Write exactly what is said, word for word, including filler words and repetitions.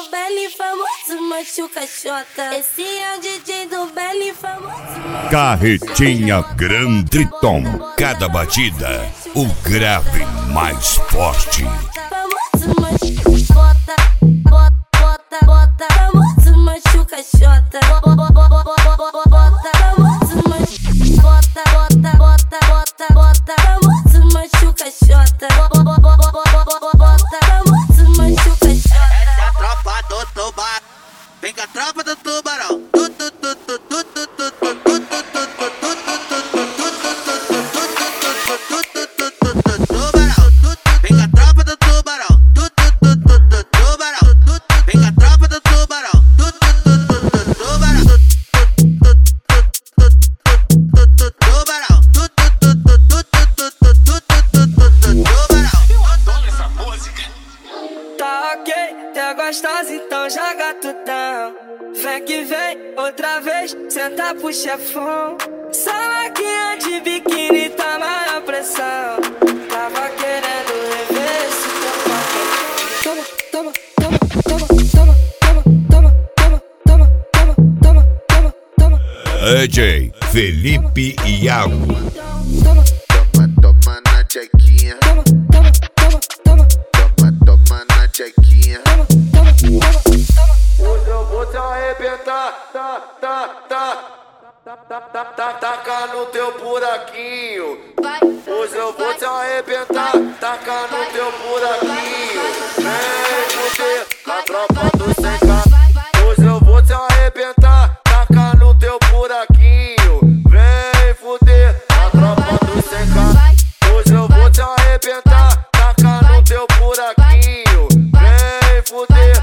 Belly famoso machuca chota. Esse é o D J do Belly famoso. Carretinha Grande Tom. Cada batida, o grave mais forte. Famoso machuca bota, bota, bota, bota. Famoso machuca chota. Bota, famoso machuca bota, bota, bota, bota, bota. Famoso machuca chota. Bota, famoso machuca chota. Essa é a tropa do tubarão. Vem com a tropa do tubarão. Tu, tu, tu, tu, tu, tu, tu, tu, tu, tu, tu, gostosa, então joga tudão. Vem que vem, outra vez, senta pro chefão. Salaquinha de biquíni, tá maior pressão. Tava querendo rever esse toma, toma, toma, toma, toma, toma, toma, toma, toma, toma, toma, toma. D J Felipe Iago. Toma, Toma, toma na chequinha. toma, toma, toma, toma, Toma, toma na chequinha. toma, toma, toma, toma. Hoje eu vou te arrebentar, tá, tá, tá. Tá, tá, tá, tá, taca no teu buraquinho. Hoje eu vou te arrebentar, taca no teu buraquinho. Vem fuder a tropa do cem K. Hoje eu vou te arrebentar, taca no teu buraquinho. Vem fuder a tropa do cem K. Hoje eu vou te arrebentar, taca no teu buraquinho. Vem fuder